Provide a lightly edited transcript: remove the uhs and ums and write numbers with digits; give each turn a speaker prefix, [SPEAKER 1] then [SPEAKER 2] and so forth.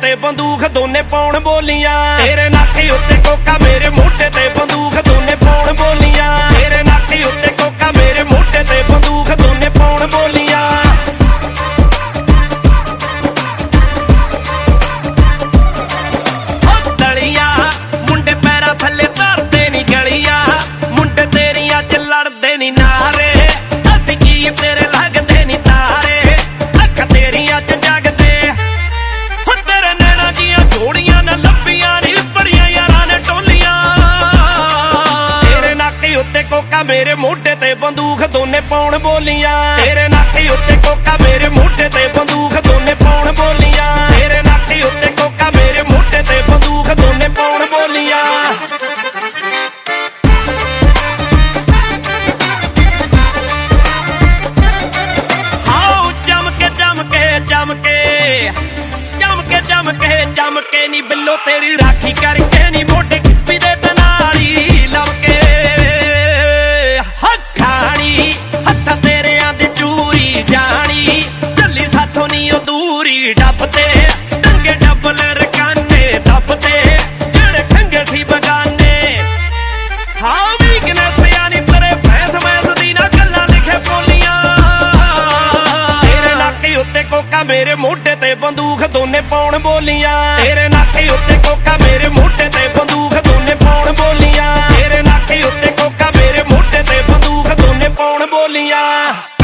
[SPEAKER 1] ते बंदूक दोने पाउण बोलियां। तेरे नाके उत्ते कोका मेरे मोढे ते बंदूक दोने पाउण बोलियां। तेरे नाके उत्ते कोका मेरे मोढे ते बंदूक दोने पाउण बोलियां। दलिया मुंडे पैरां थल्ले धरदे नी गलिया, मुंडे तेरियां च लड़दे नी नारे, असीं की तेरे लगदे नी तारे, अख तेरियां च जगदे हो तेरे नैना जियां जोड़ियां न लब्बियां नी बड़ियां यारां ने टोलियां। तेरे नाके उत्ते कोका मेरे मोढे ते बंदूक दोने पाउण बोलियां। तेरे नाके उत्ते कोका मेरे मोढे ते बंदूक दोने पाउण बोलियां। तेरे नाके उत्ते कोका मेरे मोढे ते बंदूक दोने पाउण बोलियां। चमके नी बिल्लो तेरी राखी करके नी मोढे खिप्पी दे तनाली लमके हखानी हत्था तेरे आंदे चूरी जानी, चली साथों नी ओ दूरी डबते डंगे डबल रकाने दबते जेड़े खंगे सी बगाने। हाँ वीकनेस यानी तेरे भैंस मैंस दी ना गल्लां लिखे बोलियां। तेरे नाके उत्ते कोका मेरे मोढे ते बंदूक दोने पाउण बोलियां। तेरे नाके उत्ते कोका मेरे मोढे ते बंदूक दोने पाउण बोलियां। तेरे नाके उत्ते कोका मेरे मोढे ते बंदूक दोने पाउण बोलियां।